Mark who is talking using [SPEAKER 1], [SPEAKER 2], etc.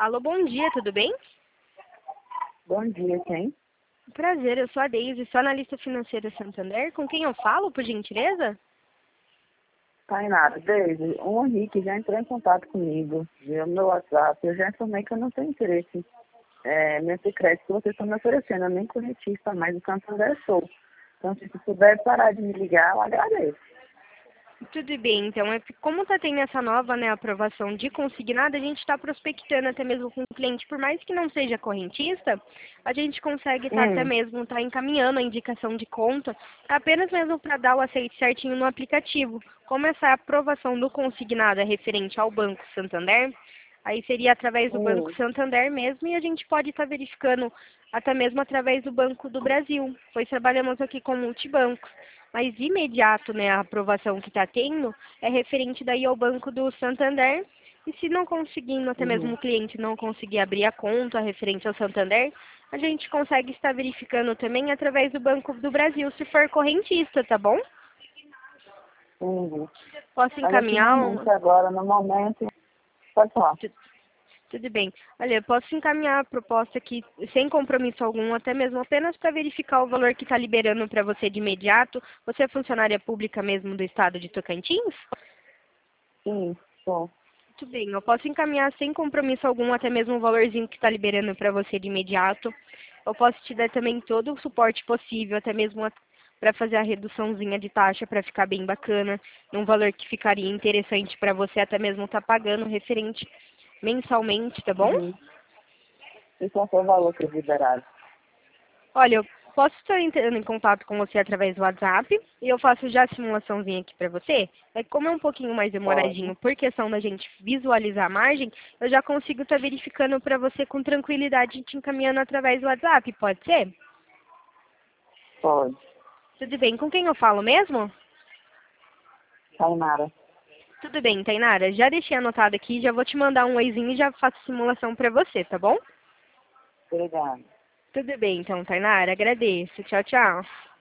[SPEAKER 1] Alô, bom dia, tudo bem?
[SPEAKER 2] Bom dia, quem?
[SPEAKER 1] Prazer, eu sou a Deise, sou analista financeira Santander. Com quem eu falo, por gentileza?
[SPEAKER 2] Tainara, Deise, o Henrique já entrou em contato comigo, viu meu WhatsApp. Eu já informei que eu não tenho interesse nesse crédito que vocês estão me oferecendo. Eu nem corretista mais do Santander sou. Então, se você puder parar de me ligar, eu agradeço.
[SPEAKER 1] Tudo bem, então, como está tendo essa nova, aprovação de consignado, a gente está prospectando até mesmo com o cliente, por mais que não seja correntista, a gente consegue até mesmo encaminhando a indicação de conta, apenas mesmo para dar o aceite certinho no aplicativo. Como essa aprovação do consignado é referente ao Banco Santander, aí seria através do Banco Santander mesmo, e a gente pode estar verificando até mesmo através do Banco do Brasil, pois trabalhamos aqui com multibancos. Mas de imediato, a aprovação que está tendo é referente daí ao Banco do Santander. E se não conseguindo, até mesmo o cliente não conseguir abrir a conta referente ao Santander, a gente consegue estar verificando também através do Banco do Brasil, se for correntista, tá bom? Posso
[SPEAKER 2] Olha, aqui
[SPEAKER 1] encaminhar
[SPEAKER 2] agora, no momento, pode falar.
[SPEAKER 1] Tudo bem. Olha, eu posso encaminhar a proposta aqui sem compromisso algum, até mesmo apenas para verificar o valor que está liberando para você de imediato. Você é funcionária pública mesmo do estado de Tocantins?
[SPEAKER 2] Sim, sou.
[SPEAKER 1] Tudo bem, eu posso encaminhar sem compromisso algum, até mesmo o valorzinho que está liberando para você de imediato. Eu posso te dar também todo o suporte possível, até mesmo para fazer a reduçãozinha de taxa para ficar bem bacana, num valor que ficaria interessante para você até mesmo estar pagando referente mensalmente, tá bom?
[SPEAKER 2] E qual foi o valor que eles liberaram?
[SPEAKER 1] Olha, eu posso estar entrando em contato com você através do WhatsApp e eu faço já a simulaçãozinha aqui para você. Como é um pouquinho mais demoradinho por questão da gente visualizar a margem, eu já consigo estar verificando para você com tranquilidade e te encaminhando através do WhatsApp, pode ser?
[SPEAKER 2] Pode.
[SPEAKER 1] Tudo bem, com quem eu falo mesmo?
[SPEAKER 2] Tainara.
[SPEAKER 1] Tudo bem, Tainara, já deixei anotado aqui, já vou te mandar um oizinho e já faço a simulação para você, tá bom?
[SPEAKER 2] Obrigada.
[SPEAKER 1] Tudo bem, então, Tainara, agradeço. Tchau, tchau.